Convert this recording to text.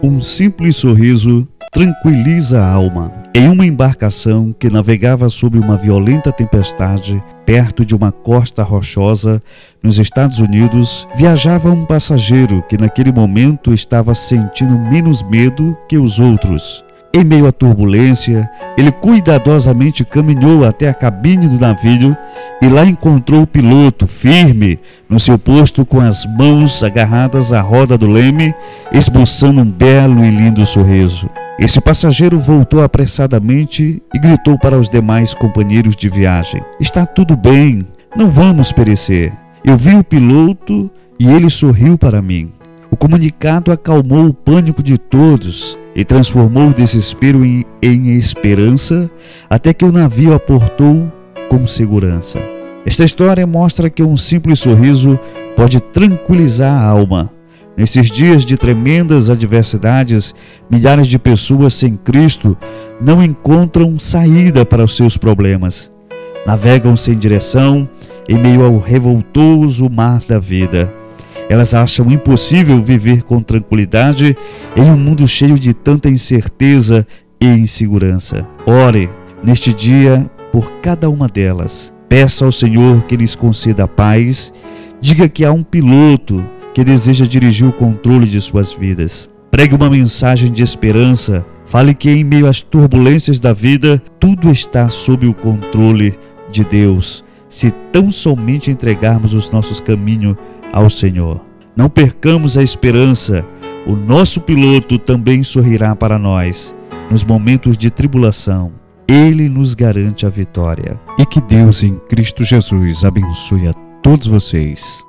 Um simples sorriso tranquiliza a alma. Em uma embarcação que navegava sobre uma violenta tempestade, perto de uma costa rochosa, nos Estados Unidos, viajava um passageiro que naquele momento estava sentindo menos medo que os outros. Em meio à turbulência, ele cuidadosamente caminhou até a cabine do navio e lá encontrou o piloto firme no seu posto com as mãos agarradas à roda do leme, esboçando um belo e lindo sorriso. Esse passageiro voltou apressadamente e gritou para os demais companheiros de viagem: "Está tudo bem, não vamos perecer." Eu vi o piloto e ele sorriu para mim. O comunicado acalmou o pânico de todos e transformou o desespero em esperança, até que o navio aportou com segurança. Esta história mostra que um simples sorriso pode tranquilizar a alma. Nesses dias de tremendas adversidades, milhares de pessoas sem Cristo não encontram saída para os seus problemas. Navegam sem direção em meio ao revoltoso mar da vida. Elas acham impossível viver com tranquilidade em um mundo cheio de tanta incerteza e insegurança. Ore neste dia por cada uma delas. Peça ao Senhor que lhes conceda paz. Diga que há um piloto que deseja dirigir o controle de suas vidas. Pregue uma mensagem de esperança. Fale que em meio às turbulências da vida, tudo está sob o controle de Deus, se tão somente entregarmos os nossos caminhos ao Senhor. Não percamos a esperança. O nosso piloto também sorrirá para nós nos momentos de tribulação. Ele nos garante a vitória. E que Deus em Cristo Jesus abençoe a todos vocês.